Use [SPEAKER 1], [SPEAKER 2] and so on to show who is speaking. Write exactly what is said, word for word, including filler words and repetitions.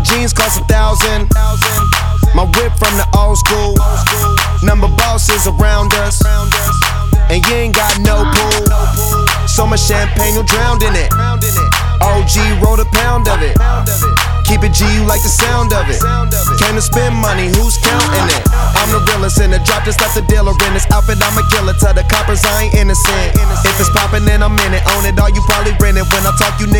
[SPEAKER 1] jeans cost a thousand. My whip from the old school. Number bosses around us, and you ain't got no pool. So much champagne, you drowned in it. O G wrote a pound of it. Keep it G, you like the sound of it. Came to spend money, who's counting it? I'm the realest in the drop, just left the dealer in this outfit. I'm a killer, tell the coppers I ain't innocent. If it's poppin', then I'm in it. Own it all, you probably rent it. When I talk, you niggas